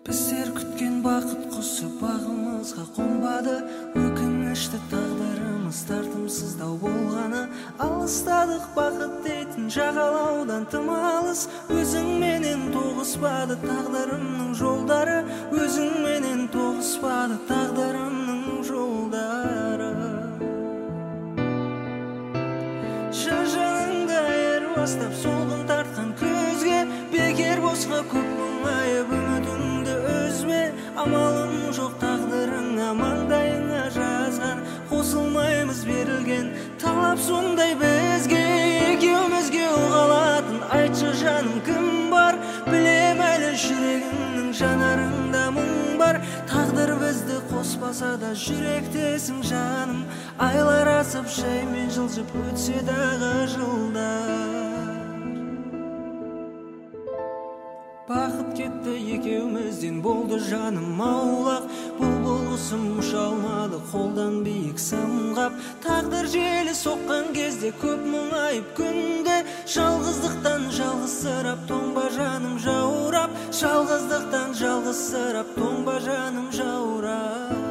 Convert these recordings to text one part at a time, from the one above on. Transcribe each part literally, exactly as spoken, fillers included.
Біздер күткен бақыт құсы бағымызға қонбады, өкінішті тағдырымыз тартымсыздау болғаны. Алыстадық бақыт дейтін жағалаудан тым алыс, өзіңменен тоғыспады тағдырымның жолдары, өзіңменен тоғыспады тағдырымның жолдары. Жан-жаныңды айырбастап солғын тартқан көзге, бекер босқа көп мұңайып үмітіңді үзбе. Амалым жоқ тағдырыңа маңдайыңа жазған, қосылмаймыз берілген талап сондай бізге. Екеумізге ұғалатын айтшы жаным кім бар, білем әлі жүрегіңнің жанарыңда мұң бар. Тағдыр бізді қоспаса да жүректесің жаным, айлар асып жаймен жылжып өтсе дағы жылдар. Бақыт кетті екеумізден, болды жаным аулақ, бұл құсым ұша алмады қолдан биік самғап. Тағдыр желі соққан кезде көп мұңайып күнде, жалғыздықтан жалғызсырап тоңба жаным жаурап, жалғыздықтан жалғызсырап тоңба жаным жаурап.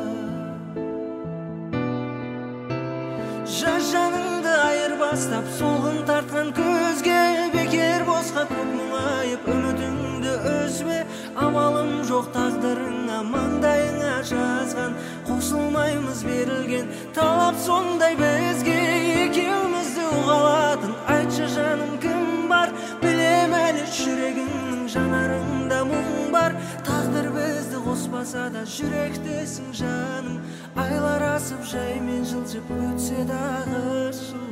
Жан-жаныңды айырбастап солғын тартқан көзге, бекер босқа көп мұңайып үмітіңді үзбе. Амалым жоқ тағдырыңа маңдайыңа жазған, қосылмаймыз берілген талап сондай бізге. Екеумізді ұғалатын айтшы жаным кім бар, білем әлі жүрегіңнің жанарыңда мұң бар. Тағдыр бізді қоспаса да жүректесің жаным, айлар асып жаймен жылжып өтсе дағы жыл.